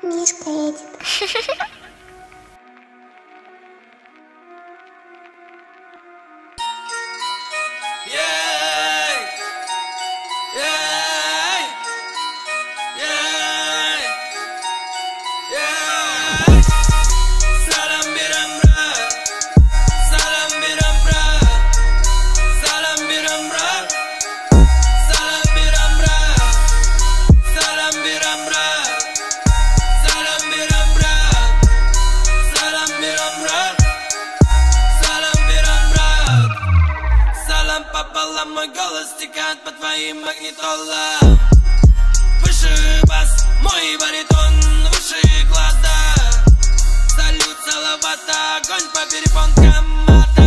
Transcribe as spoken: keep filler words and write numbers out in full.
Мишка едет. Пополам мой голос стекает по твоим магнитолам. Выше бас, мой баритон, выше класс, да. Салют, салавата, огонь по перепонкам, мата.